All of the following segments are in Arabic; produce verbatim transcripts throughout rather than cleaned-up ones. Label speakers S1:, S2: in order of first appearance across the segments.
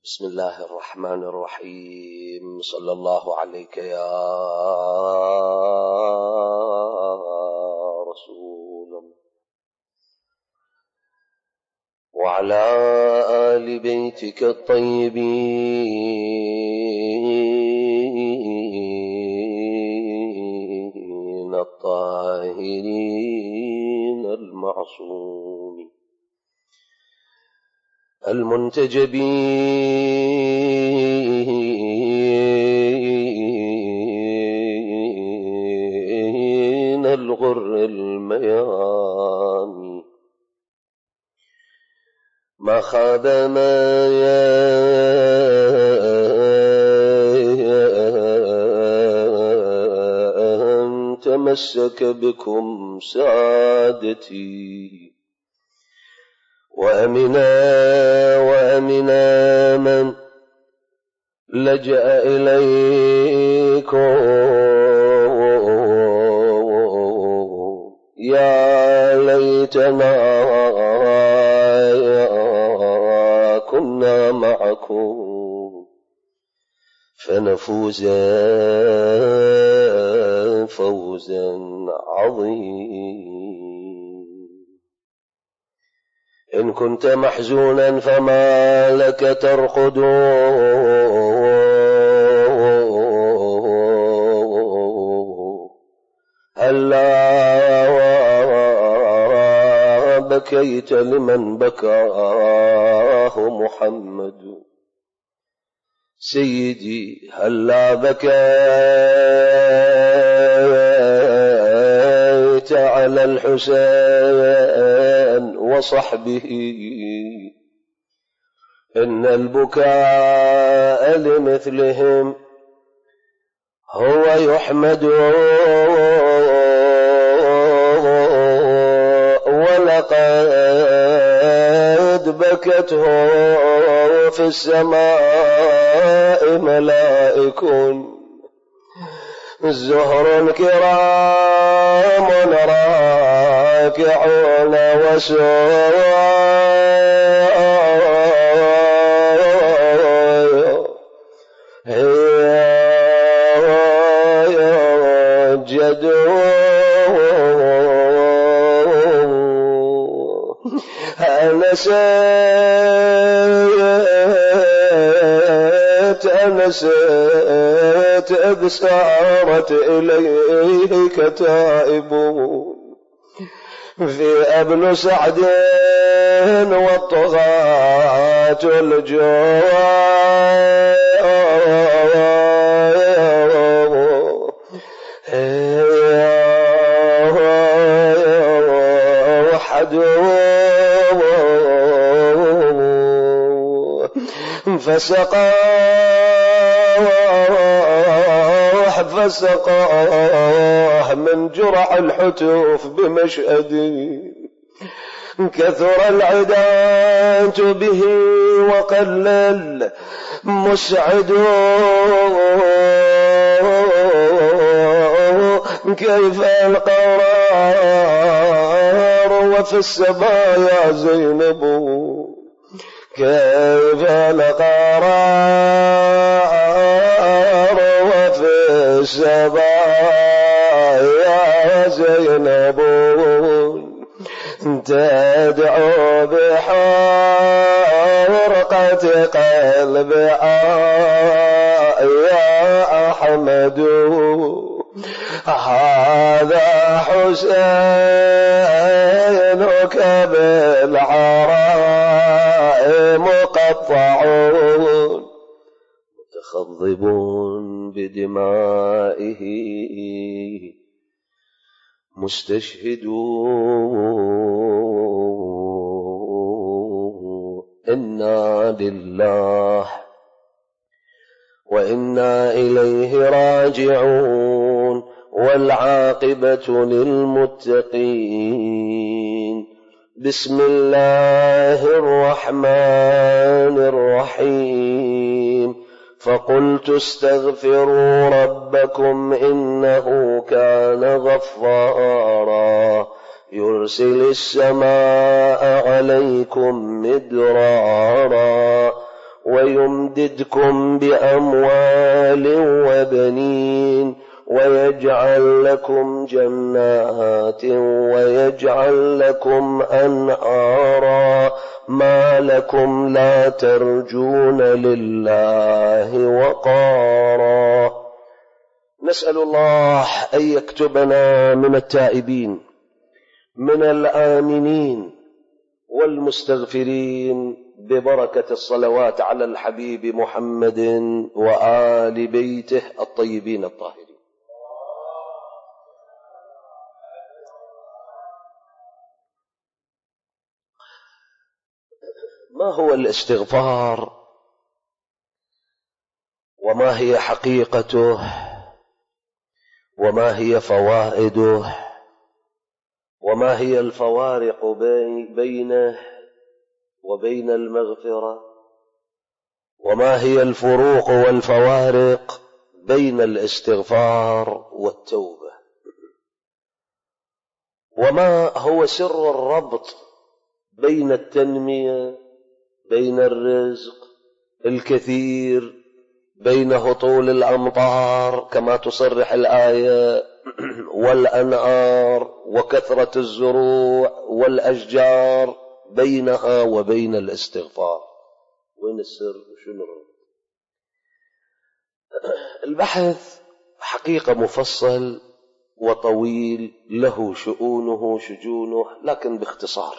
S1: بسم الله الرحمن الرحيم. صلى الله عليك يا رسول الله وعلى آل بيتك الطيبين الطاهرين المعصومين المنتجبين الغر الميامين ما خاب ما تمسك بكم سعادتي وأمنا وأمنا من لجأ إليكم يا ليتنا كنا معكم فنفوز فوزا عظيما. إن كنت محزونا فما لك ترقد هلا بكيت لمن بكاه محمد سيدي هلا بكيت على الحسين وصحبه إن البكاء لمثلهم هو يحمد ولقد بكته في السماء ملائك الزهر كرام راكعون وسجدوا أنست أنست أبصارت إليه كتائبون في أبن سعد والطغاة الجواد فسقاه فسقاه من جرع الحتوف بمشهد كثر العداة به وقلل مسعد كيف القرار وفي السبايا زينب كيف القرار وفي السبايا زينب تدعو بحرقة قلبها يا أحمد هذا حسينك بالعراء مقطعون متخضبون بدمائه مستشهدون إنا لله وإنا إليه راجعون والعاقبة للمتقين. بسم الله الرحمن الرحيم. فقلت استغفروا ربكم إنه كان غفارا يرسل السماء عليكم مدرارا ويمددكم بأموال وبنين ويجعل لكم جنات ويجعل لكم أنهارا ما لكم لا ترجون لله وقارا. نسأل الله أن يكتبنا من التائبين من الآمنين والمستغفرين ببركة الصلوات على الحبيب محمد وآل بيته الطيبين الطاهرين. ما هو الاستغفار وما هي حقيقته وما هي فوائده وما هي الفوارق بينه وبين المغفرة وما هي الفروق والفوارق بين الاستغفار والتوبة وما هو سر الربط بين التنمية بين الرزق الكثير بين هطول الأمطار كما تصرح الآية والأنهار وكثرة الزروع والأشجار بينها وبين الاستغفار. وين السر وشنو الربط؟ البحث حقيقة مفصل وطويل له شؤونه شجونه، لكن باختصار.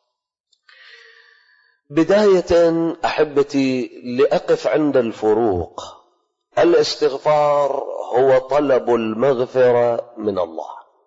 S1: بداية أحبتي لأقف عند الفروق. الاستغفار هو طلب المغفرة من الله.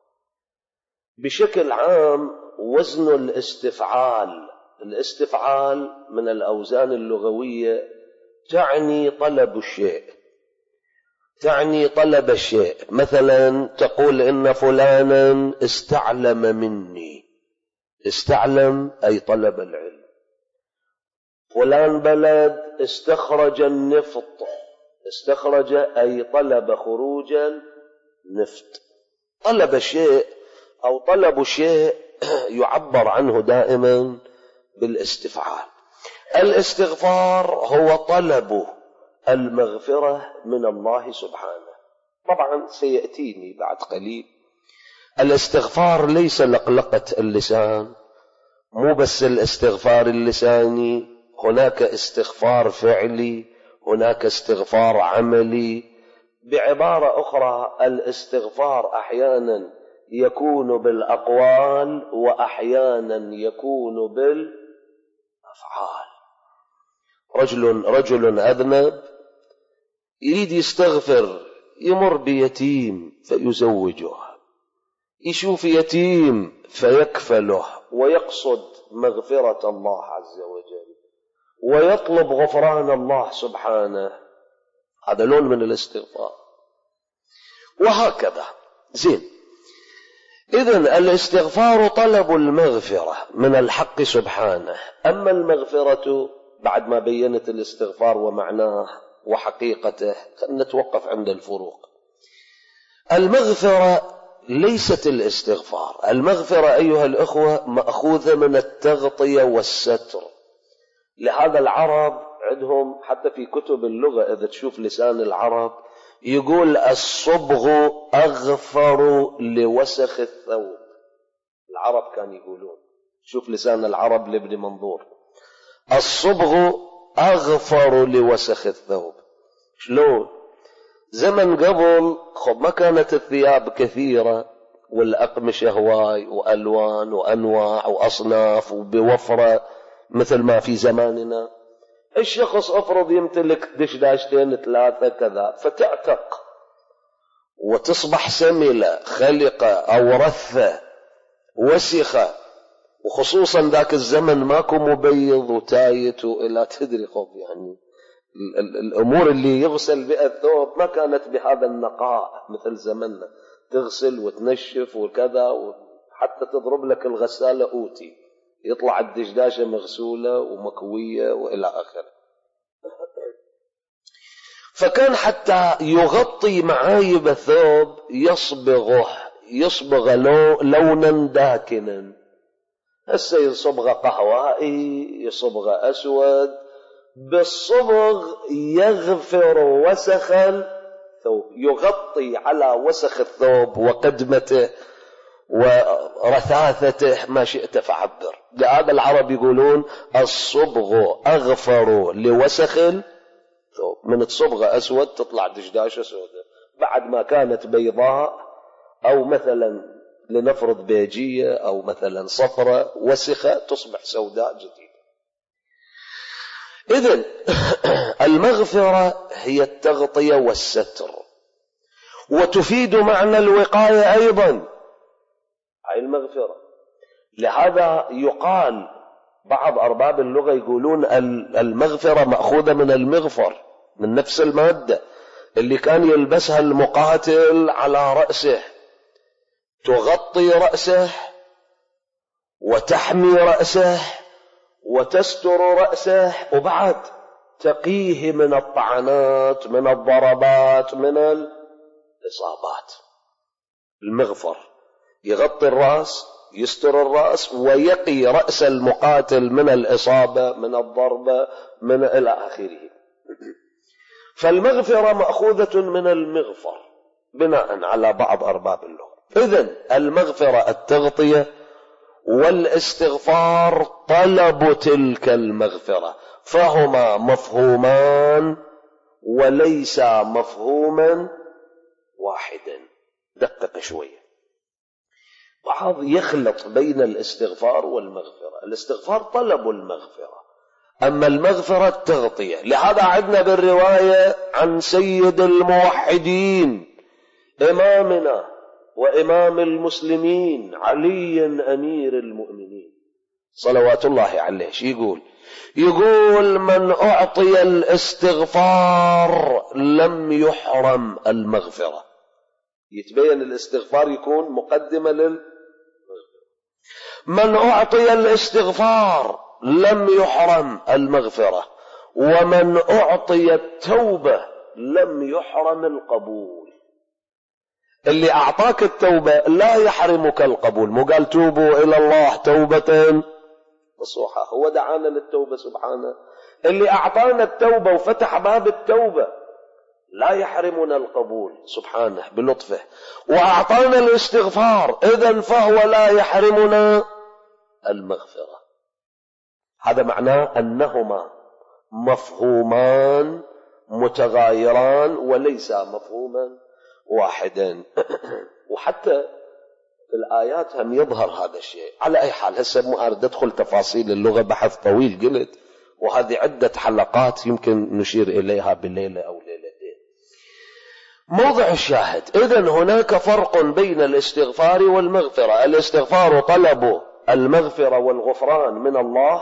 S1: بشكل عام وزن الاستفعال، الاستفعال من الأوزان اللغوية تعني طلب الشيء، تعني طلب الشيء. مثلا تقول إن فلانا استعلم مني، استعلم أي طلب العلم. فلان بلد استخرج النفط، استخرج أي طلب خروج النفط. طلب الشيء أو طلب شيء يعبر عنه دائما بالاستفعال. الاستغفار هو طلب المغفرة من الله سبحانه. طبعا سيأتيني بعد قليل الاستغفار ليس لقلقة اللسان، مو بس الاستغفار اللساني، هناك استغفار فعلي، هناك استغفار عملي. بعبارة أخرى الاستغفار أحيانا يكون بالأقوال وأحيانا يكون بالأفعال. رجل رجل أذنب يريد يستغفر، يمر بيتيم فيزوجه، يشوف يتيم فيكفله ويقصد مغفرة الله عز وجل ويطلب غفران الله سبحانه. هذا لون من الاستغفار. وهكذا. زين، إذن الاستغفار طلب المغفرة من الحق سبحانه. أما المغفرة بعد ما بينت الاستغفار ومعناه وحقيقته، نتوقف عند الفروق. المغفرة ليست الاستغفار. المغفرة أيها الأخوة مأخوذة من التغطية والستر. لهذا العرب عندهم حتى في كتب اللغة إذا تشوف لسان العرب يقول الصبغ أغفر لوسخ الثوب. العرب كان يقولون، شوف لسان العرب لابن منظور، الصبغ أغفر لوسخ الثوب. شلون؟ زمن قبل خب ما كانت الثياب كثيرة والأقمشة هواي وألوان وأنواع وأصناف وبوفرة مثل ما في زماننا. الشخص أفرض يمتلك دشداشتين ثلاثة كذا فتعتق وتصبح سملة خلقة أو رثة وسخة، وخصوصا ذاك الزمن ماكو مبيض وتايت وإلا تدري خب يعني الأمور اللي يغسل بها الثوب ما كانت بهذا النقاء مثل زمننا، تغسل وتنشف وكذا، وحتى تضرب لك الغسالة أوتي يطلع الدشداشة مغسولة ومكوية وإلى آخره. فكان حتى يغطي معايب الثوب يصبغه، يصبغ لونا داكنا. هسه يصبغ قهوائي، يصبغ أسود، بالصبغ يغفر وسخ الثوب، يغطي على وسخ الثوب وقدمته ورثاثته ما شئت فعبر. لهذا العرب يقولون الصبغ أغفر لوسخ الثوب. من الصبغة أسود تطلع دشداشة سوداء، بعد ما كانت بيضاء أو مثلا لنفرض بيجية أو مثلا صفرة وسخة تصبح سوداء جديدة. إذن المغفرة هي التغطية والستر، وتفيد معنى الوقاية أيضا هاي المغفرة. لهذا يقال بعض أرباب اللغة يقولون المغفرة مأخوذة من المغفر، من نفس المادة اللي كان يلبسها المقاتل على رأسه، تغطي رأسه وتحمي رأسه وتستر رأسه، وبعد تقيه من الطعنات، من الضربات، من الإصابات. المغفر يغطي الرأس، يستر الرأس ويقي رأس المقاتل من الإصابة، من الضربة، من إلى آخره. فالمغفرة مأخوذة من المغفر بناء على بعض أرباب اللغة. إذن المغفرة التغطية، والاستغفار طلب تلك المغفرة، فهما مفهومان وليس مفهوما واحدا. دقق شوية، بعض يخلط بين الاستغفار والمغفرة. الاستغفار طلب المغفرة، أما المغفرة التغطية. لهذا عدنا بالرواية عن سيد الموحدين إمامنا وإمام المسلمين علي أمير المؤمنين صلوات الله عليه، شو يقول؟ يقول من أعطي الاستغفار لم يحرم المغفرة. يتبين الاستغفار يكون مقدمة للمغفرة. من أعطي الاستغفار لم يحرم المغفرة، ومن أعطي التوبة لم يحرم القبول. اللي أعطاك التوبة لا يحرمك القبول، مو قال توبوا إلى الله توبة نصوحة، هو دعانا للتوبة سبحانه. اللي أعطانا التوبة وفتح باب التوبة لا يحرمنا القبول سبحانه بلطفه، وأعطانا الاستغفار، إذن فهو لا يحرمنا المغفرة. هذا معناه أنهما مفهومان متغايران وليس مفهوما واحدا. وحتى في الآيات هم يظهر هذا الشيء. على أي حال هسه مو أريد أدخل تفاصيل اللغة، بحث طويل قلت، وهذه عدة حلقات يمكن نشير إليها بالليلة أو ليلتين. موضع الشاهد، إذن هناك فرق بين الاستغفار والمغفرة. الاستغفار طلب المغفرة والغفران من الله،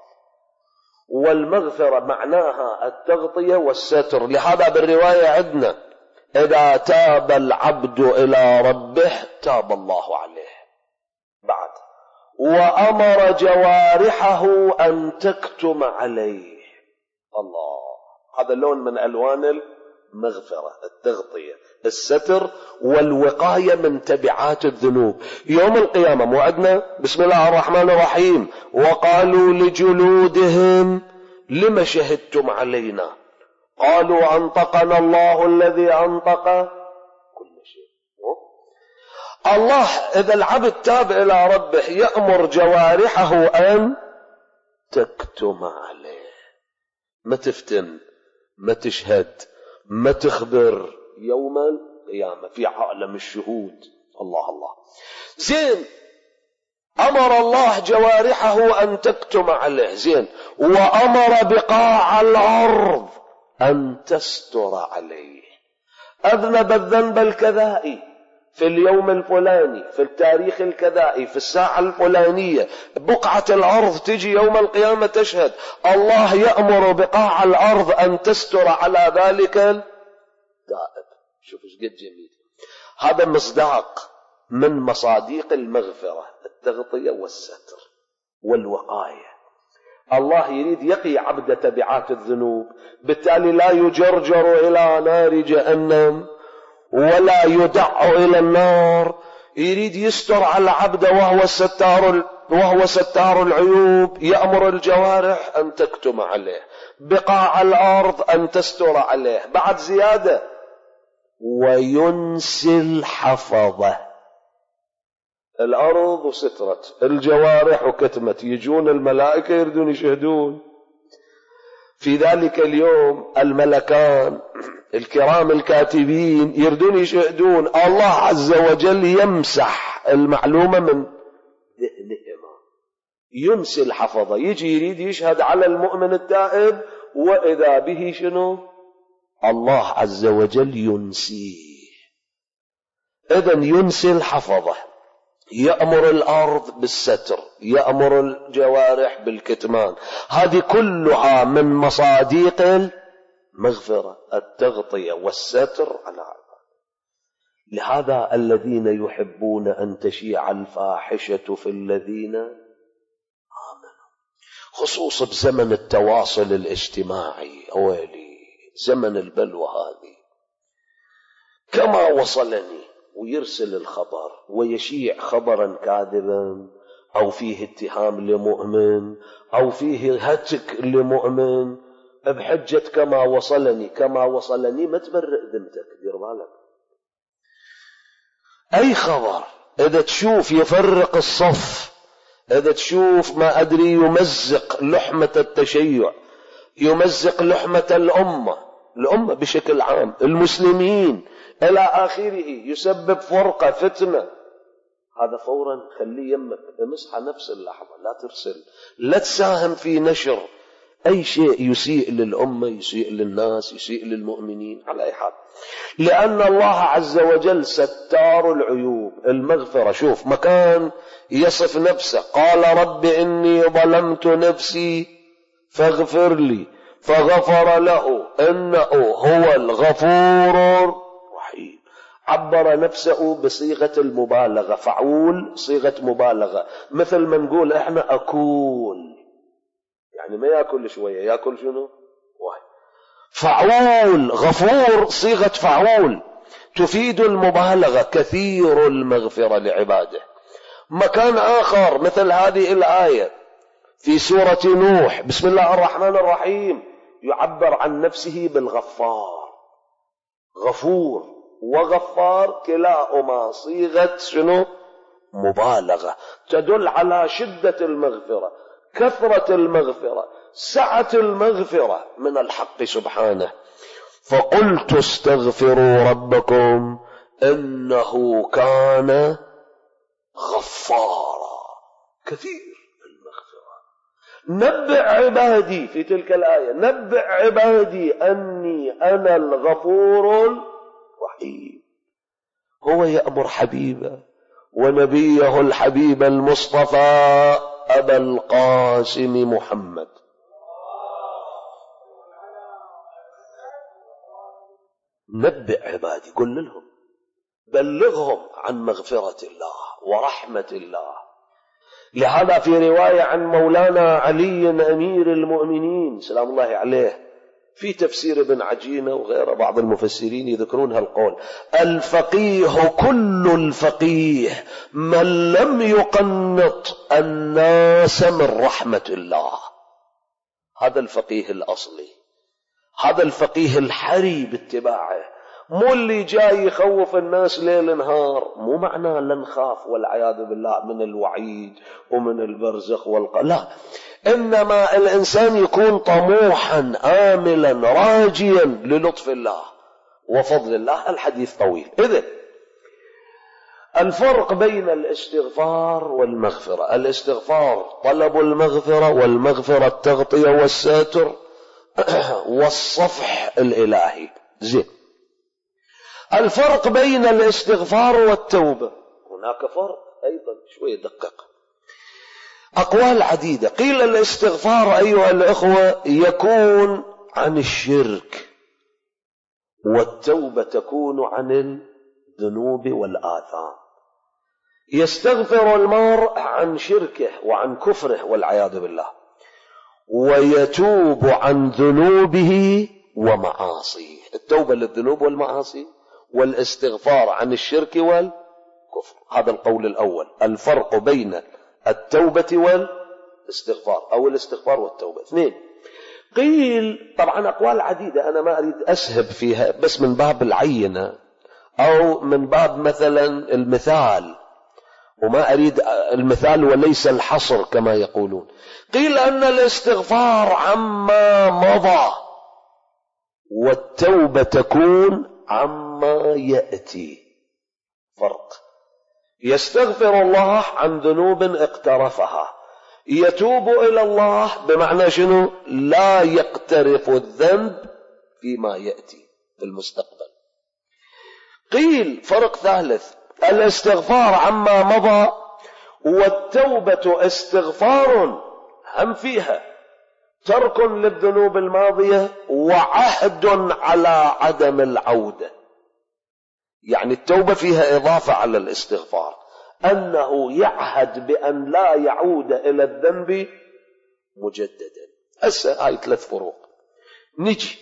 S1: والمغفرة معناها التغطية والستر. لهذا بالرواية عندنا إذا تاب العبد إلى ربه تاب الله عليه. بعد وأمر جوارحه أن تكتم عليه. الله، هذا لون من ألوان المغفرة، التغطية، الستر والوقاية من تبعات الذنوب. يوم القيامة موعدنا بسم الله الرحمن الرحيم وقالوا لجلودهم لم شهدتم علينا قالوا أنطقنا الله الذي أنطق كل شيء. الله إذا العبد تاب إلى ربه يأمر جوارحه أن تكتم عليه، ما تفتن، ما تشهد، ما تخبر يوم القيامة في عالم الشهود. الله الله زين. أمر الله جوارحه أن تكتم عليه، زين، وأمر بقاع الأرض أن تستر عليه. أذنب الذنب الكذائي في اليوم الفلاني، في التاريخ الكذائي، في الساعة الفلانية، بقعة الأرض تجي يوم القيامة تشهد. الله يأمر بقاع الأرض أن تستر على ذلك التائب. شوف ايش قد جميل. هذا مصداق من مصاديق المغفرة، التغطية والستر والوقاية. الله يريد يقي عبد تبعات الذنوب، بالتالي لا يجرجر إلى نار جهنم ولا يدع إلى النار. يريد يستر على العبد وهو الستار وهو ستار العيوب يأمر الجوارح أن تكتم عليه، بقاع الأرض أن تستر عليه، بعد زيادة وينسي الحفظة. الأرض وسترت، الجوارح وكتمت، يجون الملائكة يردون يشهدون في ذلك اليوم، الملكان الكرام الكاتبين يردون يشهدون، الله عز وجل يمسح المعلومة من ذهنهما، ينسي الحفظة. يجي يريد يشهد على المؤمن التائب وإذا به شنو؟ الله عز وجل ينسيه. إذن ينسي الحفظة، يأمر الأرض بالستر، يأمر الجوارح بالكتمان. هذه كلها من مصاديق المغفرة، التغطية والستر على عباده. لهذا الذين يحبون أن تشيع الفاحشة في الذين آمنوا، خصوصا بزمن التواصل الاجتماعي، أولي زمن البلوى هذه، كما وصلني ويرسل الخبر ويشيع خبرا كاذبا أو فيه اتهام لمؤمن أو فيه هتك لمؤمن بحجة كما وصلني كما وصلني، ما تبرئ ذمتك، دير بالك. أي خبر إذا تشوف يفرق الصف، إذا تشوف ما أدري يمزق لحمة التشيع، يمزق لحمة الأمة، الأمة بشكل عام، المسلمين إلى آخره، يسبب فرقة فتنة، هذا فورا خليه يمك، امسحه نفس اللحظة، لا ترسل، لا تساهم في نشر أي شيء يسيء للأمة، يسيء للناس، يسيء للمؤمنين على أي حال، لأن الله عز وجل ستار العيوب. المغفرة، شوف مكان يصف نفسه، قال رب إني ظلمت نفسي فاغفر لي فغفر له إنه هو الغفور. عبر نفسه بصيغة المبالغة، فعول صيغة مبالغة، مثل ما نقول احنا أكول، يعني ما يأكل شوية، يأكل شنو؟ واحد. فعول، غفور صيغة فعول تفيد المبالغة، كثير المغفرة لعباده. مكان آخر مثل هذه الآية في سورة نوح، بسم الله الرحمن الرحيم، يعبر عن نفسه بالغفار، غفور وغفار كلاهما صيغة شنو؟ مبالغة، تدل على شدة المغفرة، كثرة المغفرة، سعة المغفرة من الحق سبحانه. فقلت استغفروا ربكم إنه كان غفارا، كثير المغفرة. نبئ عبادي، في تلك الآية نبئ عبادي أني أنا الغفور الرحيم. هو يأمر حبيبه ونبيه الحبيب المصطفى أبا القاسم محمد، نبئ عبادي، قل لهم، بلغهم عن مغفرة الله ورحمة الله. لهذا في رواية عن مولانا علي أمير المؤمنين سلام الله عليه في تفسير ابن عجينة وغيره، بعض المفسرين يذكرون هالقول: الفقيه كل الفقيه من لم يقنط الناس من رحمة الله. هذا الفقيه الأصلي، هذا الفقيه الحري باتباعه، مو اللي جاي يخوف الناس ليل نهار. مو معناه لا نخاف والعياذ بالله من الوعيد ومن البرزخ والق، لا، إنما الإنسان يكون طموحا آملا راجيا للطف الله وفضل الله. الحديث طويل. إذن الفرق بين الاستغفار والمغفرة: الاستغفار طلب المغفرة، والمغفرة التغطية والساتر والصفح الإلهي. زين، الفرق بين الاستغفار والتوبة، هناك فرق أيضا، شوية دقق، أقوال عديدة. قيل الاستغفار أيها الأخوة يكون عن الشرك، والتوبة تكون عن الذنوب والآثام. يستغفر المرء عن شركه وعن كفره والعياذ بالله، ويتوب عن ذنوبه ومعاصيه. التوبة للذنوب والمعاصي، والاستغفار عن الشرك والكفر. هذا القول الأول، الفرق بين التوبة والاستغفار، أو الاستغفار والتوبة اثنين. قيل طبعا أقوال عديدة أنا ما أريد أسهب فيها، بس من باب العينة أو من باب مثلا المثال، وما أريد المثال وليس الحصر كما يقولون. قيل أن الاستغفار عما مضى، والتوبة تكون عما يأتي. فرق. يستغفر الله عن ذنوب اقترفها، يتوب إلى الله بمعنى شنو؟ لا يقترف الذنب فيما يأتي في المستقبل. قيل فرق ثالث، الاستغفار عما مضى والتوبة استغفار هم فيها ترك للذنوب الماضية وعهد على عدم العودة. يعني التوبة فيها إضافة على الاستغفار، أنه يعهد بأن لا يعود إلى الذنب مجددا. هسه هاي ثلاث فروق. نجي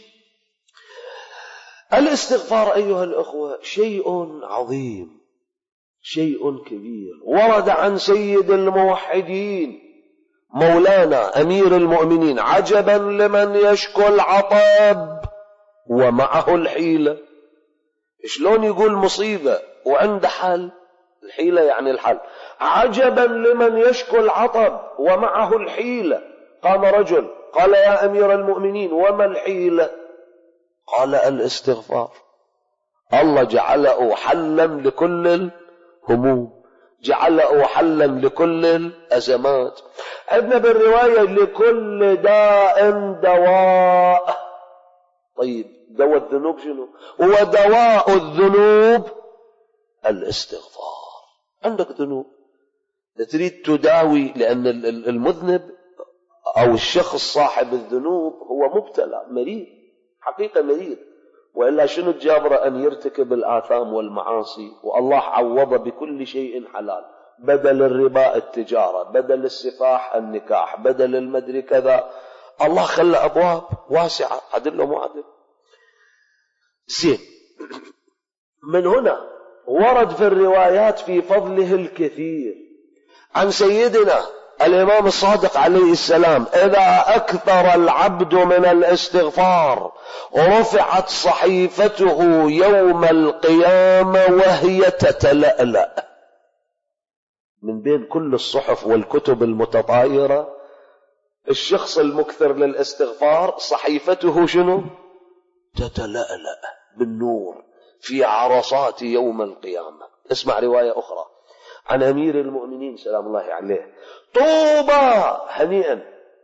S1: الاستغفار أيها الأخوة شيء عظيم، شيء كبير. ورد عن سيد الموحدين مولانا أمير المؤمنين: عجبا لمن يشكو العطب ومعه الحيلة. شلون يقول مصيبة وعنده حل؟ الحيلة يعني الحل. عجبا لمن يشكو العطب ومعه الحيلة. قام رجل قال: يا أمير المؤمنين وما الحيلة؟ قال: الاستغفار. الله جعله حلا لكل الهموم، جعله حلا لكل الأزمات. عندنا بالرواية: لكل داء دواء. طيب دواء الذنوب شنو؟ ودواء الذنوب الاستغفار. عندك ذنوب تريد تداوي، لأن المذنب أو الشخص صاحب الذنوب هو مبتلى مريض، حقيقة مريض، وإلا شنو الجابر أن يرتكب الآثام والمعاصي، والله عوض بكل شيء حلال، بدل الربا التجارة، بدل السفاح النكاح، بدل المدري كذا، الله خلى أبواب واسعة. عدل له مو عدل؟ زين. من هنا ورد في الروايات في فضله الكثير عن سيدنا الإمام الصادق عليه السلام: إذا أكثر العبد من الاستغفار رفعت صحيفته يوم القيامة وهي تتلألأ. من بين كل الصحف والكتب المتطايرة، الشخص المكثر للاستغفار صحيفته شنو؟ تتلألأ بالنور في عرصات يوم القيامة. اسمع رواية أخرى عن أمير المؤمنين سلام الله عليه: طوبى، هنيئا،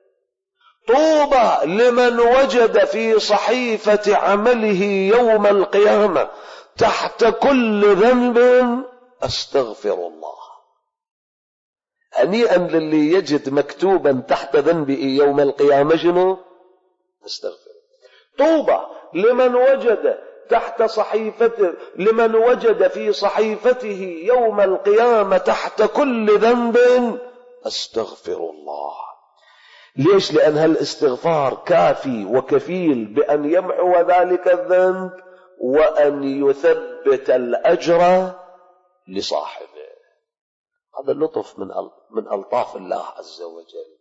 S1: طوبى لمن وجد في صحيفة عمله يوم القيامة تحت كل ذنب أستغفر الله. هنيئا للي يجد مكتوبا تحت ذنبه يوم القيامة شنو؟ أستغفر. طوبى لمن وجد تحت صحيفته، لمن وجد في صحيفته يوم القيامة تحت كل ذنب أستغفر الله. ليش؟ لأن هالاستغفار كافي وكفيل بأن يمحو ذلك الذنب وأن يثبت الأجر لصاحبه. هذا اللطف من من ألطاف الله عز وجل.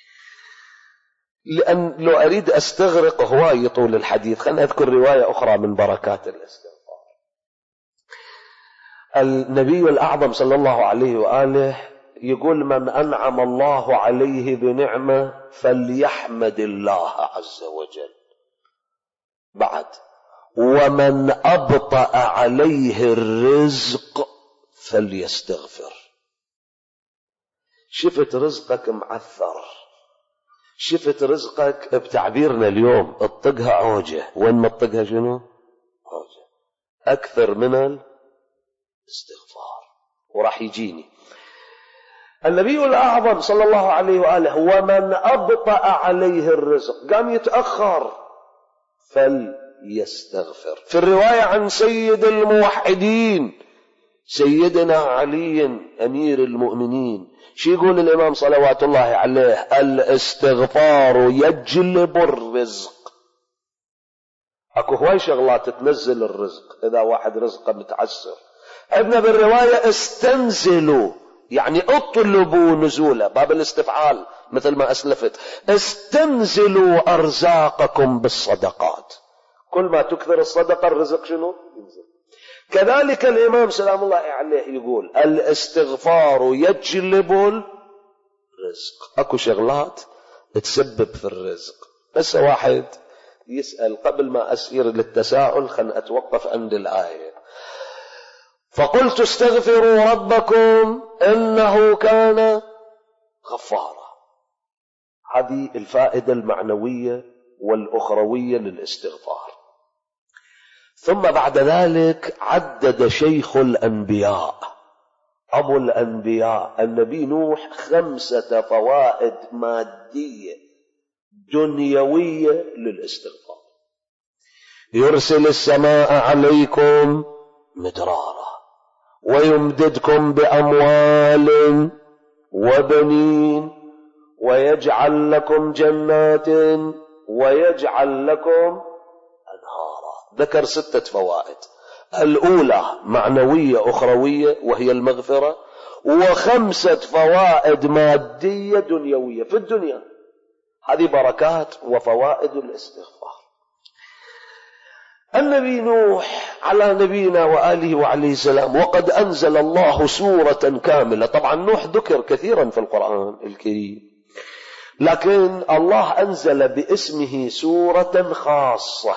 S1: لأن لو أريد أستغرق هواي طول الحديث، خلنا أذكر رواية أخرى من بركات الاستغفار. النبي الأعظم صلى الله عليه وآله يقول: من أنعم الله عليه بنعمة فليحمد الله عز وجل. بعد: ومن أبطأ عليه الرزق فليستغفر. شفت رزقك معثر، شفت رزقك بتعبيرنا اليوم اطقها عوجة، وين ما اطقها شنو؟ عوجة. أكثر من الاستغفار. وراح يجيني النبي الأعظم صلى الله عليه وآله: ومن أبطأ عليه الرزق، قام يتأخر، فليستغفر. في الرواية عن سيد الموحدين سيدنا علي أمير المؤمنين، شو يقول الإمام صلوات الله عليه؟ الاستغفار يجلب الرزق. اكو هواي شغلات تنزل الرزق إذا واحد رزقه متعسر. عندنا بالرواية: استنزلوا يعني اطلبوا نزوله، باب الاستفعال مثل ما أسلفت. استنزلوا أرزاقكم بالصدقات، كل ما تكثر الصدقة الرزق شنو ينزل. كذلك الإمام سلام الله عليه يقول الاستغفار يجلب الرزق. اكو شغلات تسبب في الرزق. بس واحد يسأل قبل ما أسير للتساؤل خلنا أتوقف عند الآية. فقلت استغفروا ربكم إنه كان غفارا. هذه الفائدة المعنوية والأخروية للاستغفار. ثم بعد ذلك عدد شيخ الأنبياء أبو الأنبياء النبي نوح خمسة فوائد مادية دنيوية للاستغفار. يرسل السماء عليكم مدرارا ويمددكم بأموال وبنين ويجعل لكم جنات ويجعل لكم أنهارا. ذكر ستة فوائد. الأولى معنوية أخروية وهي المغفرة، وخمسة فوائد مادية دنيوية في الدنيا. هذه بركات وفوائد الاستغفار. النبي نوح على نبينا وآله وعليه السلام، وقد أنزل الله سورة كاملة. طبعا نوح ذكر كثيرا في القرآن الكريم، لكن الله أنزل باسمه سورة خاصة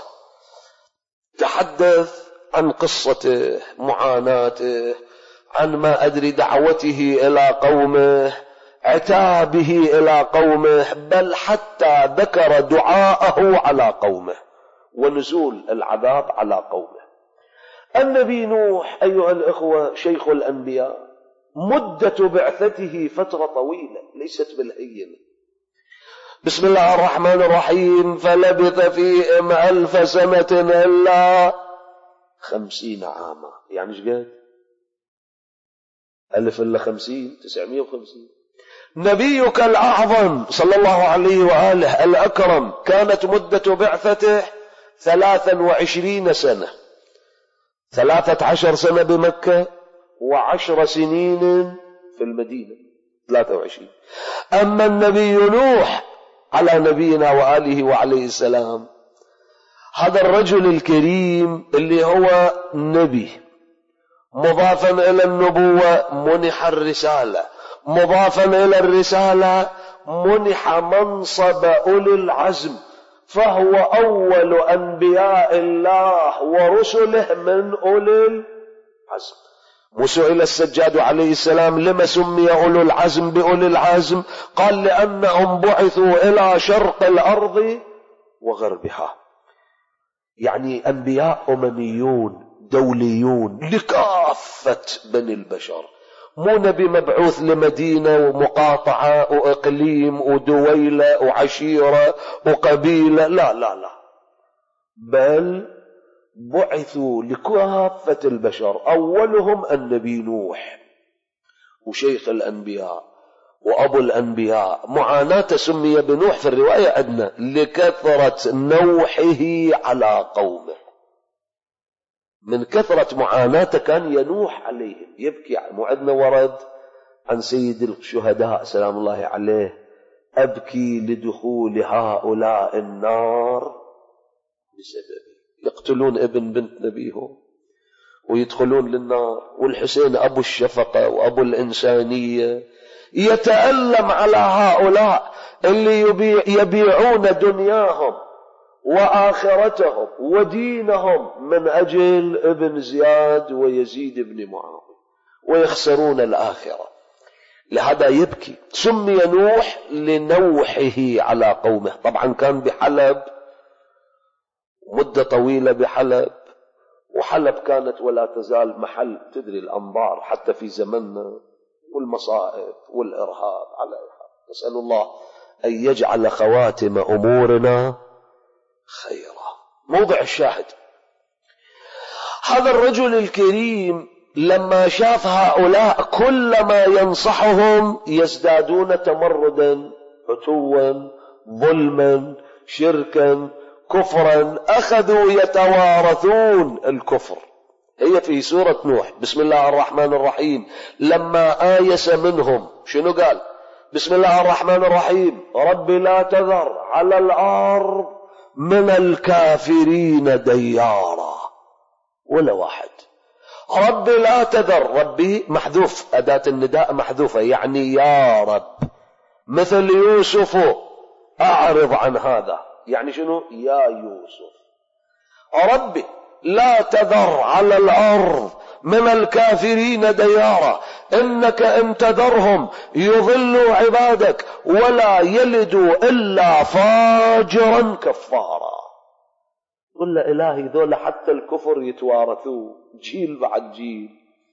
S1: تحدث عن قصته، معاناته، عن ما أدري دعوته إلى قومه، عتابه إلى قومه، بل حتى ذكر دعاءه على قومه ونزول العذاب على قومه. النبي نوح أيها الإخوة شيخ الأنبياء، مدة بعثته فترة طويلة ليست بالهينة. بسم الله الرحمن الرحيم. فلبث فيهم ألف سنة إلا خمسين عاما. يعني ايش قد ألف إلا خمسين تسعمائة وخمسين. نبيك الأعظم صلى الله عليه وآله الأكرم كانت مدة بعثته ثلاثا وعشرين سنة، ثلاثة عشر سنة بمكة وعشر سنين في المدينة، ثلاثة وعشرين. أما النبي نوح على نبينا وآله وعليه السلام، هذا الرجل الكريم اللي هو نبي مضافا إلى النبوة منح الرسالة، مضافا إلى الرسالة منح منصب أولي العزم، فهو أول أنبياء الله ورسله من أولي العزم. وسئل السجاد عليه السلام لما سمي أولو العزم بأولي العزم؟ قال لأنهم بعثوا إلى شرق الأرض وغربها. يعني أنبياء أمميون دوليون لكافة بني البشر، مو نبي مبعوث لمدينة ومقاطعة وإقليم ودويلة وعشيرة وقبيلة، لا لا لا، بل بعثوا لكافة البشر. أولهم النبي نوح وشيخ الأنبياء وأبو الأنبياء. معاناة سمي بنوح في الرواية عندنا لكثرة نوحه على قومه، من كثرة معاناته كان ينوح عليهم يبكي. وعندنا ورد عن سيد الشهداء سلام الله عليه: أبكي لدخول هؤلاء النار بسببي. يقتلون ابن بنت نبيهم ويدخلون للنار، والحسين أبو الشفقة وأبو الإنسانية يتألم على هؤلاء اللي يبيع يبيعون دنياهم وآخرتهم ودينهم من أجل ابن زياد ويزيد بن معاوية، ويخسرون الآخرة. لهذا يبكي. سمي نوح لنوحه على قومه. طبعا كان بحلب مدة طويلة بحلب، وحلب كانت ولا تزال محل تدري الأنظار حتى في زمننا، والمصائب والإرهاب على إرهاب. نسأل الله أن يجعل خواتم أمورنا خيرا. موضع الشاهد، هذا الرجل الكريم لما شاف هؤلاء كلما ينصحهم يزدادون تمردا، عتوا، ظلما، شركا، كفرا، أخذوا يتوارثون الكفر. هي في سورة نوح. بسم الله الرحمن الرحيم. لما آيس منهم شنو قال؟ بسم الله الرحمن الرحيم رب لا تذر على الأرض من الكافرين ديارا ولا واحد. رب لا تذر، ربي محذوف، أداة النداء محذوفة، يعني يا رب. مثل يوسف أعرض عن هذا، يعني شنو؟ يا يوسف ربي لا تذر على الأرض من الكافرين ديارا إنك إن تذرهم يضلوا عبادك ولا يلدوا إلا فاجرا كفارا. قل له إلهي ذولا حتى الكفر يتوارثوه، جيل بعد جيل،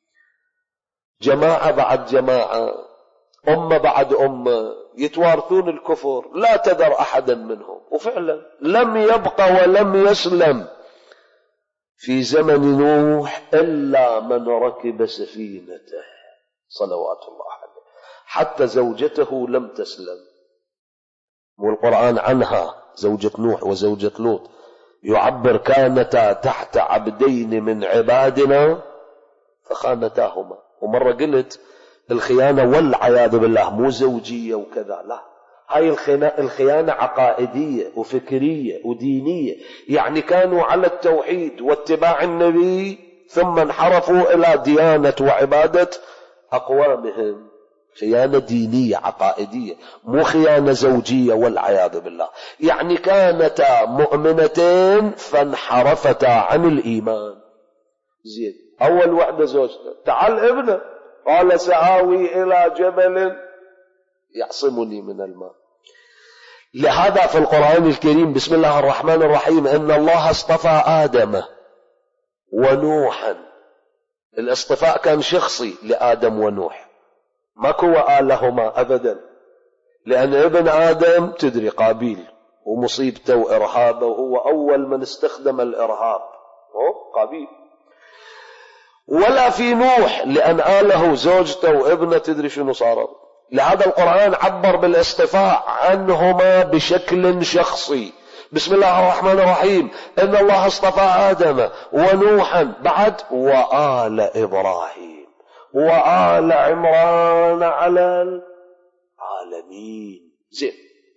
S1: جماعة بعد جماعة، أمة بعد أمة، يتوارثون الكفر، لا تذر أحدا منهم. وفعلا لم يبق ولم يسلم في زمن نوح إلا من ركب سفينته صلوات الله عليه، حتى زوجته لم تسلم. والقرآن عنها زوجة نوح وزوجة لوط يعبر كانتا تحت عبدين من عبادنا فخانتاهما. ومرة قلت الخيانة والعياذ بالله مو زوجية وكذا، لا، هاي الخيانة عقائدية وفكرية ودينية، يعني كانوا على التوحيد واتباع النبي ثم انحرفوا إلى ديانة وعبادة أقوامهم. خيانة دينية عقائدية، مو خيانة زوجية والعياذ بالله. يعني كانتا مؤمنتين فانحرفتا عن الإيمان. زين، أول وحدة زوجته، تعال ابنه، قال سآوي إلى جبل يعصمني من الماء. لهذا في القرآن الكريم بسم الله الرحمن الرحيم إن الله اصطفى آدم ونوحا. الاصطفاء كان شخصي لآدم ونوح، ماكو وآلهما أبدا، لأن ابن آدم تدري قابيل ومصيبته وإرهابه، وهو أول من استخدم الإرهاب هو قابيل. ولا في نوح لأن آله زوجته وابنه تدري شنو صاروا. لهذا القرآن عبر بالاصطفاء عنهما بشكل شخصي. بسم الله الرحمن الرحيم إن الله اصطفى آدم ونوحا، بعد وآل إبراهيم وآل عمران على العالمين. زين،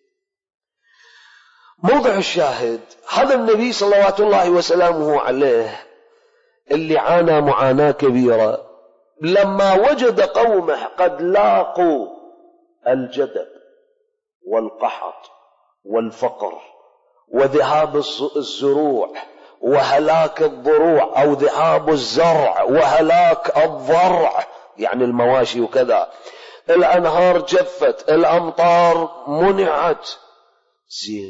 S1: موضع الشاهد هذا النبي صلوات الله وسلامه عليه اللي عانى معاناة كبيرة لما وجد قومه قد لاقوا الجدب والقحط والفقر وذهاب الزروع وهلاك الضروع أو ذهاب الزرع وهلاك الضرع، يعني المواشي وكذا، الأنهار جفت، الأمطار منعت. زين،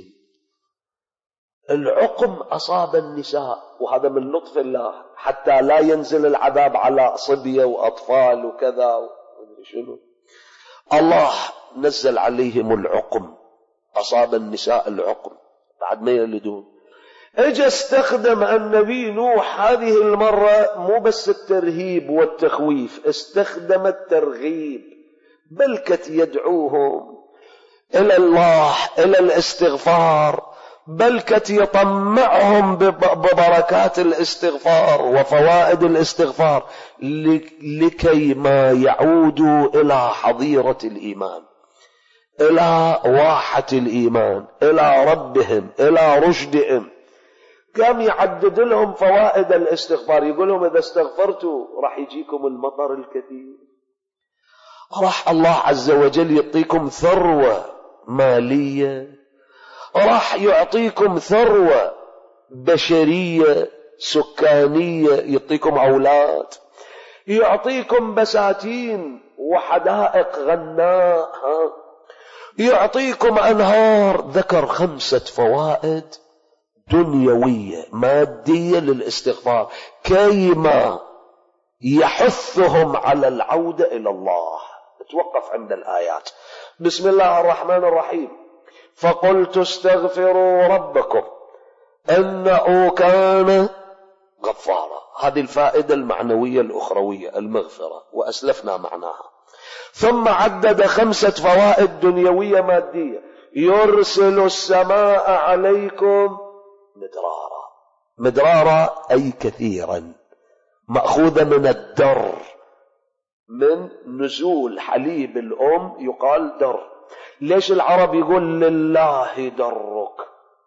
S1: العقم أصاب النساء، وهذا من لطف الله حتى لا ينزل العذاب على صبية وأطفال وكذا ومدري شنو. الله نزل عليهم العقم، أصاب النساء العقم بعد ما يلدون. اجى استخدم النبي نوح هذه المرة مو بس الترهيب والتخويف، استخدم الترغيب، بل كت يدعوهم إلى الله، إلى الاستغفار، بل كت يطمعهم ببركات الاستغفار وفوائد الاستغفار لكي ما يعودوا إلى حظيرة الإيمان، إلى واحة الإيمان، إلى ربهم، إلى رشدهم. قام يعدد لهم فوائد الاستغفار، يقول لهم إذا استغفرتوا راح يجيكم المطر الكثير، راح الله عز وجل يعطيكم ثروة مالية، راح يعطيكم ثروة بشرية سكانية، يعطيكم أولاد، يعطيكم بساتين وحدائق غناء، يعطيكم أنهار. ذكر خمسة فوائد دنيوية مادية للاستغفار كيما يحثهم على العودة إلى الله. نتوقف عند الآيات. بسم الله الرحمن الرحيم فقلت استغفروا ربكم إنه كان غفارا. هذه الفائدة المعنوية الأخروية المغفرة، وأسلفنا معناها. ثم عدد خمسة فوائد دنيوية مادية: يرسل السماء عليكم مدرارا. مدرارا أي كثيرا، مأخوذة من الدر، من نزول حليب الأم يقال در. ليش العرب يقول لله درك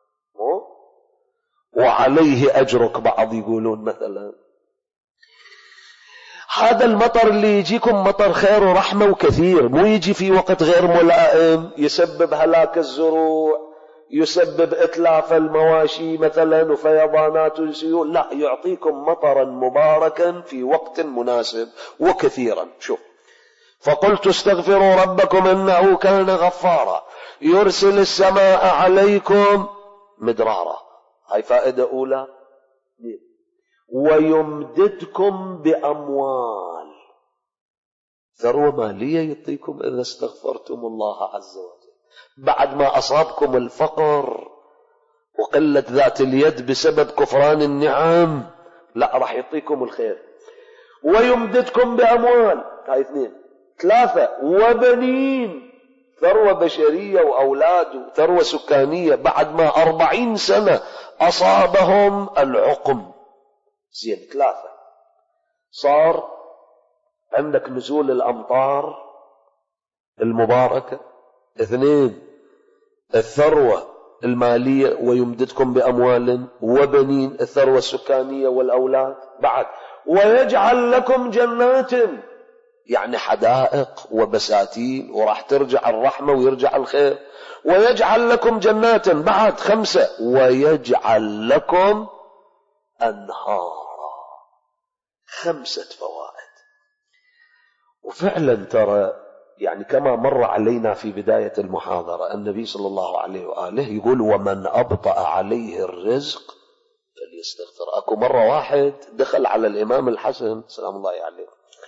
S1: وعليه أجرك؟ بعض يقولون مثلا هذا المطر اللي يجيكم مطر خير ورحمة وكثير، مو يجي في وقت غير ملائم يسبب هلاك الزروع، يسبب إتلاف المواشي مثلا وفيضانات وسيول، لا، يعطيكم مطرا مباركا في وقت مناسب وكثيرا. شوف، فقلت استغفروا ربكم إنه كان غفارا يرسل السماء عليكم مدرارا، هاي فائدة أولى، ويمددكم بأموال، ثروة مالية يعطيكم إذا استغفرتم الله عز وجل بعد ما أصابكم الفقر وقلة ذات اليد بسبب كفران النعم، لا، راح يعطيكم الخير. ويمددكم بأموال، هاي اثنين. ثلاثة، وبنين، ثروة بشرية وأولاد وثروة سكانية بعد ما أربعين سنة أصابهم العقم. زين، ثلاثة، صار عندك نزول الأمطار المباركة. اثنين، الثروة المالية ويمددكم بأموال وبنين، الثروة السكانية والأولاد. بعد ويجعل لكم جنات، يعني حدائق وبساتين، وراح ترجع الرحمة ويرجع الخير. ويجعل لكم جنات. بعد خمسة، ويجعل لكم أنهارا. خمسة فوائد. وفعلا ترى يعني كما مر علينا في بداية المحاضرة النبي صلى الله عليه وآله يقول ومن أبطأ عليه الرزق فليستغفر. أكو مرة واحد دخل على الإمام الحسن سلام الله عليه،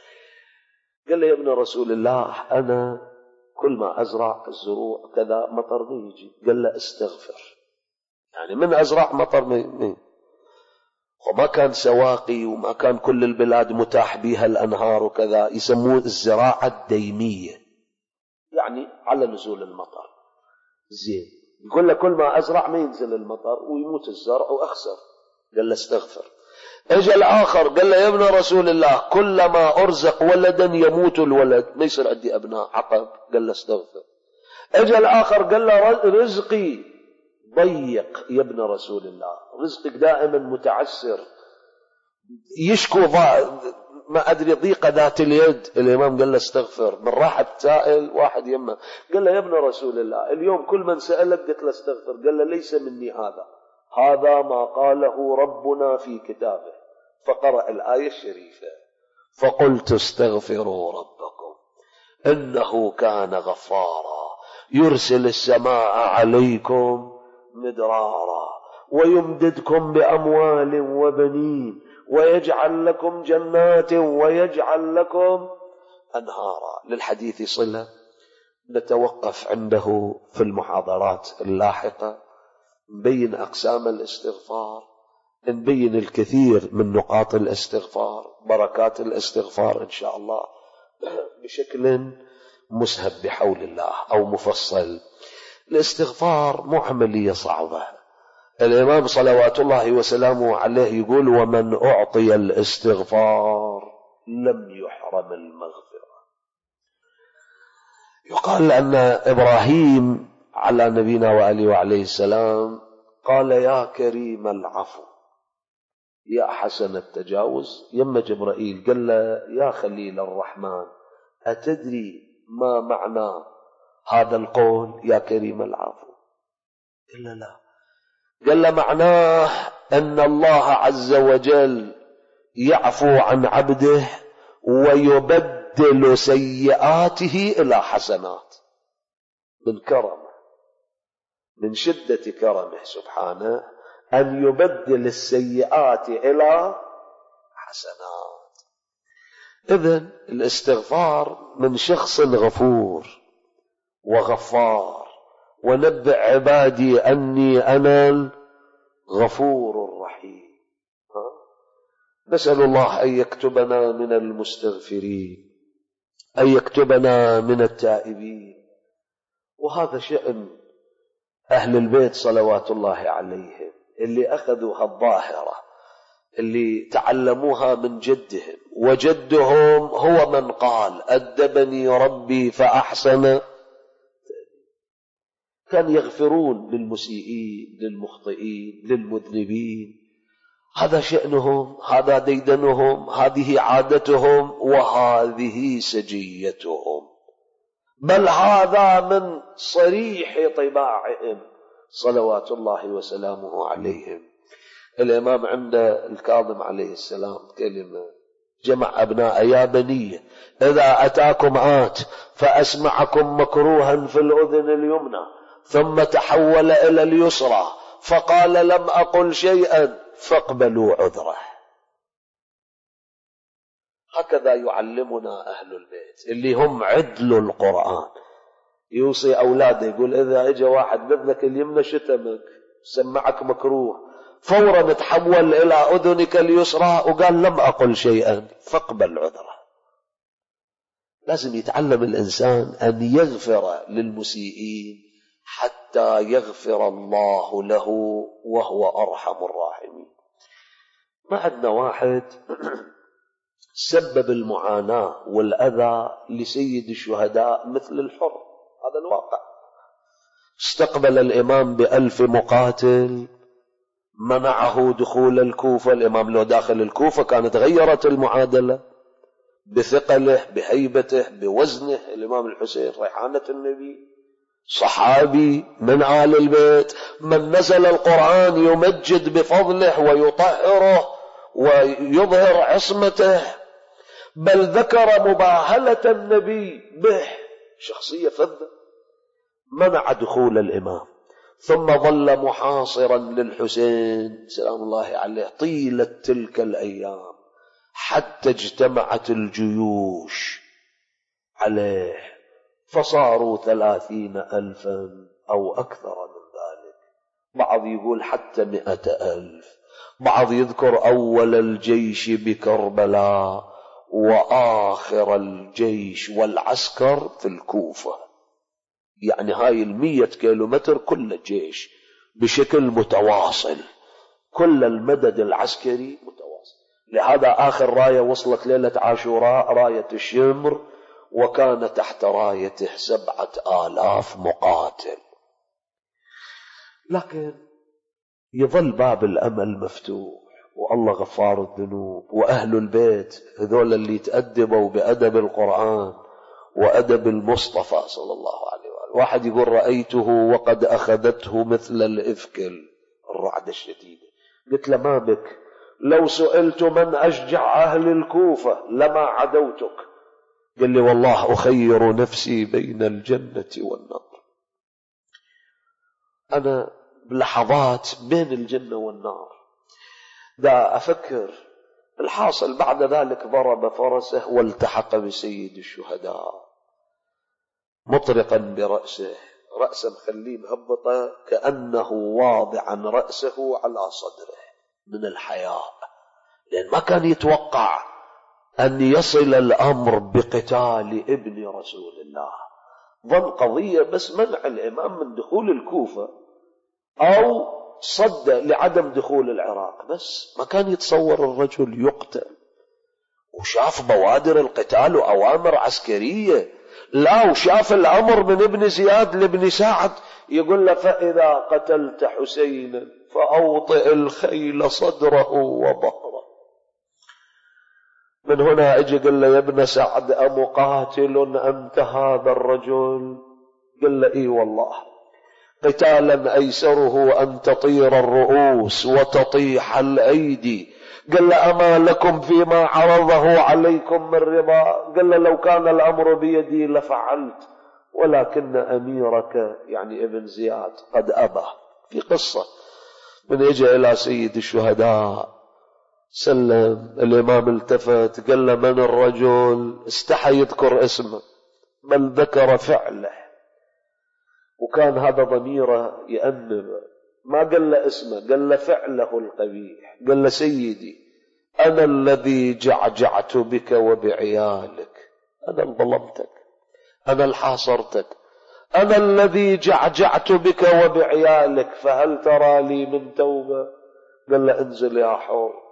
S1: قال له يا ابن رسول الله أنا كل ما أزرع الزروع كذا مطر ما يجي. قال له استغفر، يعني من أزرع مطر ما يجي. وما كان سواقي وما كان كل البلاد متاح بها الأنهار وكذا، يسموه الزراعة الديمية، يعني على نزول المطر. زين، يقول له كل ما أزرع ما ينزل المطر ويموت الزرع وأخسر. قال له استغفر. اجى الآخر قال له يا ابن رسول الله كلما أرزق ولدا يموت الولد، ما يصير عندي أبناء عقب. قال له استغفر. اجى الآخر قال له رزقي ضيق يا ابن رسول الله، رزقك دائما متعسر، يشكو ما أدري ضيق ذات اليد. الإمام قال له استغفر. من راح سائل واحد يمه قال له يا ابن رسول الله اليوم كل من سألك قلت له استغفر. قال له ليس مني هذا، هذا ما قاله ربنا في كتابه. فقرأ الآية الشريفة فقلت استغفروا ربكم إنه كان غفارا يرسل السماء عليكم مدرارا ويمددكم بأموال وبنين ويجعل لكم جنات ويجعل لكم أنهارا. للحديث صلة نتوقف عنده في المحاضرات اللاحقة، نبين أقسام الاستغفار، نبين الكثير من نقاط الاستغفار، بركات الاستغفار إن شاء الله بشكل مسهب بحول الله أو مفصل. الاستغفار مو عملية صعبة. الإمام صلوات الله وسلامه عليه يقول ومن أعطي الاستغفار لم يحرم المغفرة. يقال أن إبراهيم على نبينا وآله وعليه السلام قال يا كريم العفو يا حسن التجاوز. يم جبرائيل قال له يا خليل الرحمن أتدري ما معنى هذا القول يا كريم العفو؟ قال له لا. قال له معناه أن الله عز وجل يعفو عن عبده ويبدل سيئاته إلى حسنات من كرمه، من شدة كرمه سبحانه أن يبدل السيئات إلى حسنات. إذن الاستغفار من شخص غفور وغفار، ونبئ عبادي أني أنا الغفور الرحيم. نسأل الله أن يكتبنا من المستغفرين، أن يكتبنا من التائبين. وهذا شأن أهل البيت صلوات الله عليهم اللي أخذوا هالظاهرة اللي تعلموها من جدهم، وجدهم هو من قال أدبني ربي فأحسن. كان يغفرون للمسيئين للمخطئين للمذنبين، هذا شأنهم، هذا ديدنهم، هذه عادتهم، وهذه سجيتهم، بل هذا من صريح طباعهم صلوات الله وسلامه عليهم. الإمام عند الكاظم عليه السلام كلمة جمع أبناء: يا بني إذا أتاكم آت فأسمعكم مكروها في الأذن اليمنى ثم تحول إلى اليسرى فقال لم أقل شيئا فاقبلوا عذره. هكذا يعلمنا أهل البيت اللي هم عدل القرآن. يوصي أولاده يقول إذا اجى واحد بذنك اليمنى شتمك سمعك مكروه فورا تحول إلى أذنك اليسرى وقال لم أقل شيئا فاقبل عذره. لازم يتعلم الإنسان أن يغفر للمسيئين حتى يغفر الله له وهو أرحم الراحمين. ما عندنا واحد سبب المعاناة والأذى لسيد الشهداء مثل الحر، هذا الواقع. استقبل الإمام بألف مقاتل، منعه دخول الكوفة. الإمام لو داخل الكوفة كانت غيرت المعادلة بثقله بهيبته بوزنه. الإمام الحسين ريحانة النبي، صحابي من آل البيت، من نزل القرآن يمجد بفضله ويطهره ويظهر عصمته، بل ذكر مباهلة النبي به، شخصية فذة. منع دخول الإمام، ثم ظل محاصرا للحسين سلام الله عليه طيلة تلك الأيام حتى اجتمعت الجيوش عليه فصاروا ثلاثين ألفا أو أكثر من ذلك، بعض يقول حتى مئة ألف، بعض يذكر أول الجيش بكربلاء وآخر الجيش والعسكر في الكوفة. يعني هاي المية كيلومتر كل الجيش بشكل متواصل، كل المدد العسكري متواصل. لهذا آخر راية وصلت ليلة عاشوراء راية الشمر، وكان تحت رايته سبعة آلاف مقاتل. لكن يظل باب الأمل مفتوح، والله غفار الذنوب، وأهل البيت هذول اللي تأدبوا بأدب القرآن وأدب المصطفى صلى الله عليه وآله. واحد يقول رأيته وقد أخذته مثل الإفك الرعدة الشديدة. قلت له ما بك؟ لو سئلت من أشجع أهل الكوفة لما عدوتك. قال لي والله أخير نفسي بين الجنة والنار. أنا بلحظات بين الجنة والنار دا أفكر. الحاصل بعد ذلك ضرب فرسه والتحق بسيد الشهداء مطرقا برأسه، رأسه مخليه مهبطة كأنه واضعا رأسه على صدره من الحياء، لأن ما كان يتوقع أن يصل الأمر بقتال ابن رسول الله. ظن قضية بس منع الإمام من دخول الكوفة أو صد لعدم دخول العراق، بس ما كان يتصور الرجل يقتل. وشاف بوادر القتال وأوامر عسكرية، لا وشاف الأمر من ابن زياد لابن سعد يقول له فإذا قتلت حسينا فأوطئ الخيل صدره وظهره. من هنا اجي قال له يا ابن سعد أمقاتل أنت هذا الرجل؟ قال له اي والله، قتالا أيسره أن تطير الرؤوس وتطيح الأيدي. قال له أما لكم فيما عرضه عليكم من رضا؟ قال له لو كان الأمر بيدي لفعلت، ولكن أميرك يعني ابن زياد قد أبى. في قصة من اجى إلى سيد الشهداء سلم، الإمام التفت قال له من الرجل؟ استحى يذكر اسمه بل ذكر فعله، وكان هذا ضميره يأنب، ما قال له اسمه، قال له فعله القبيح. قال له سيدي أنا الذي جعجعت بك وبعيالك، أنا اللي ظلمتك، أنا اللي حاصرتك، أنا الذي جعجعت بك وبعيالك، فهل ترى لي من توبة؟ قال له انزل يا حر،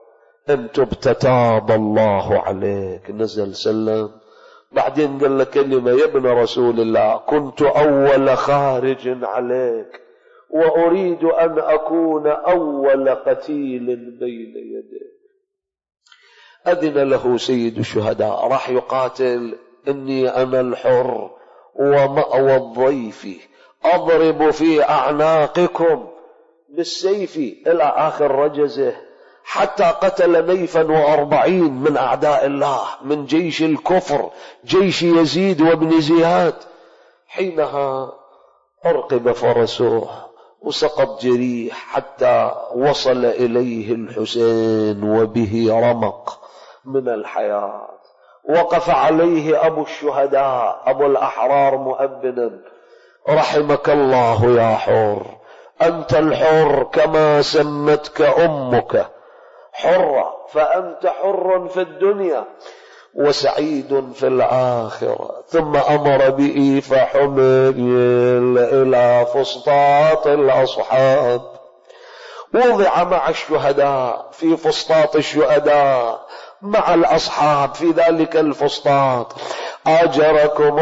S1: إن تبت تاب الله عليك. نزل سلم. بعدين قال له كلمة: يا ابن رسول الله، كنت أول خارج عليك وأريد أن أكون أول قتيل بين يديك. أذن له سيد الشهداء، راح يقاتل. إني أنا الحر ومأوى الضيف، أضرب في أعناقكم بالسيف إلى آخر رجزه، حتى قتل نيفا وأربعين من أعداء الله من جيش الكفر، جيش يزيد وابن زياد. حينها أرقب فرسه وسقط جريح حتى وصل إليه الحسين وبه رمق من الحياة. وقف عليه أبو الشهداء أبو الأحرار مؤبنا: رحمك الله يا حر، أنت الحر كما سمتك أمك حرة، فأنت حر في الدنيا وسعيد في الآخرة. ثم أمر به فحمل إلى فسطاط الأصحاب، وضع مع الشهداء في فسطاط الشهداء مع الأصحاب في ذلك الفسطاط. أجركم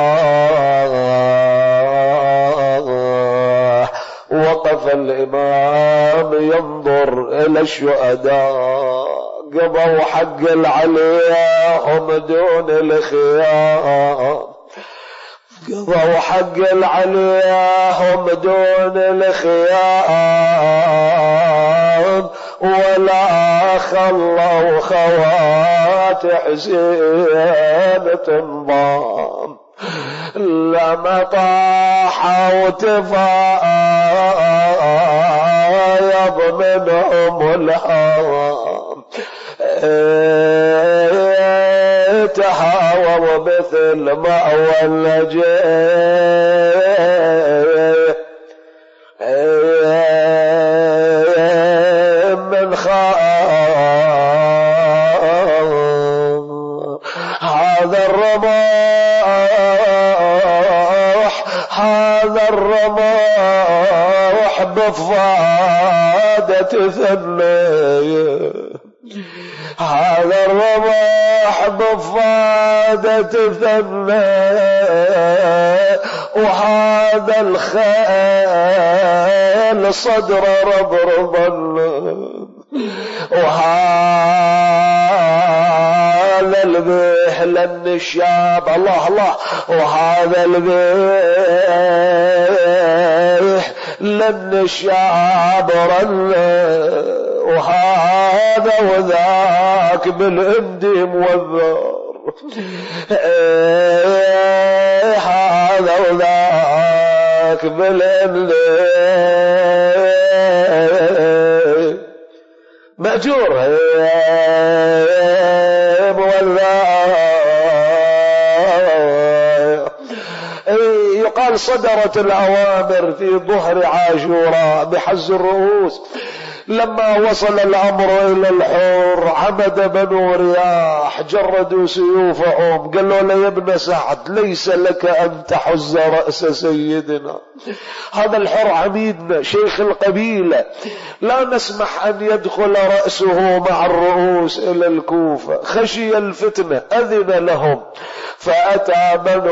S1: الله. وقف الإمام ينظر إلى الشهداء، قضوا حق العليهم دون الخيام، قضوا حق العليهم دون الخيام، ولا خلوا خوات حسين تنضام. لما طاحوا تفايض منهم الهام، تهاووا مثل مأوى اللجيء من خام. هذا الرماح هذا الرماح بفادة ثنية، هذا الرماح بفادة ثنية، وهذا الخيل صدر ربربا، وهذا البيح للنشاب الله الله، وهذا البيح للنشاب رن، وهذا وذاك بالاندي موذر، هذا وذاك بالاندي مأجور موذر. يقال صدرت الأوامر في ظهر عاشوراء بحز الرؤوس. لما وصل الأمر إلى الحور عمد بنو رياح جردوا سيوفهم، قالوا له: يا ابن سعد، ليس لك أن تحز رأس سيدنا، هذا الحر عميدنا شيخ القبيلة، لا نسمح أن يدخل رأسه مع الرؤوس إلى الكوفة، خشي الفتنة. أذن لهم، فأتى بنو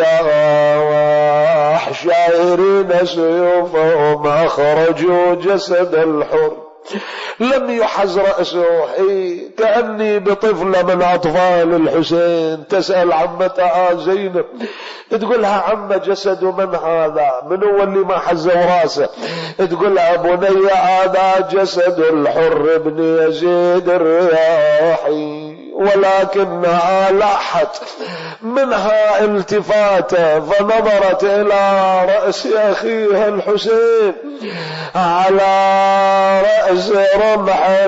S1: رياح شائرين سيوفهم، أخرجوا جسد الحر، لم يحز رأسه. كأني بطفلة من أطفال الحسين تسأل عمتها زينب، تقولها: عم جسد من هذا؟ من هو اللي ما حزوا راسه؟ تقولها: بني هذا جسد الحر بن يزيد الرياحي. ولكنها لاحت منها التفاته، فنظرت إلى رأس أخيها الحسين على رأس رمح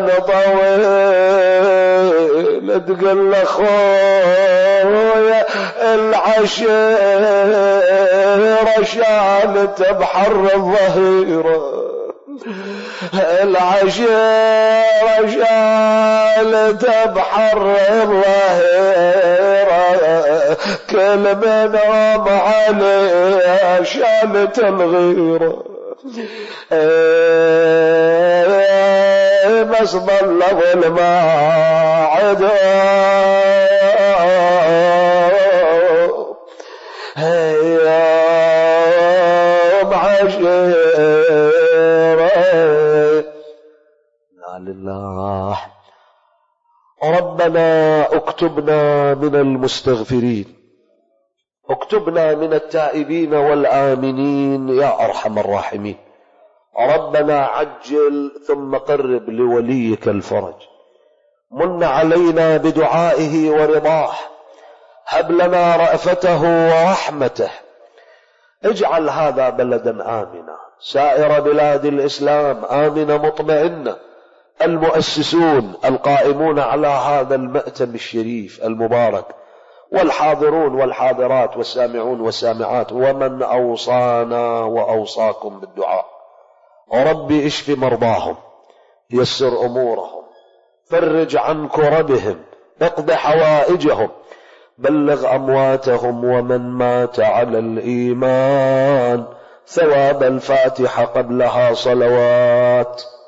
S1: طويل، تقول له: خويا العشيرة شالت بحر الظهيرة، العشيرة شالت بحر الظهيرة، كل منهم عليها شالت الغيرة. بس ظل ظلما عدو يوم عشيرة. لا لله. ربنا اكتبنا من المستغفرين، اكتبنا من التائبين والآمنين يا أرحم الراحمين. ربنا عجل ثم قرب لوليك الفرج، من علينا بدعائه ورضاه، هب لنا رأفته ورحمته، اجعل هذا بلدا آمنا، سائر بلاد الإسلام آمنة مطمئنة، المؤسسون القائمون على هذا المأتم الشريف المبارك، والحاضرون والحاضرات والسامعون والسامعات، ومن أوصانا وأوصاكم بالدعاء. ربي اشف مرضاهم، يسر أمورهم، فرج عن كربهم، اقض حوائجهم، بلغ أمواتهم ومن مات على الإيمان ثواب الفاتحة قبلها صلوات.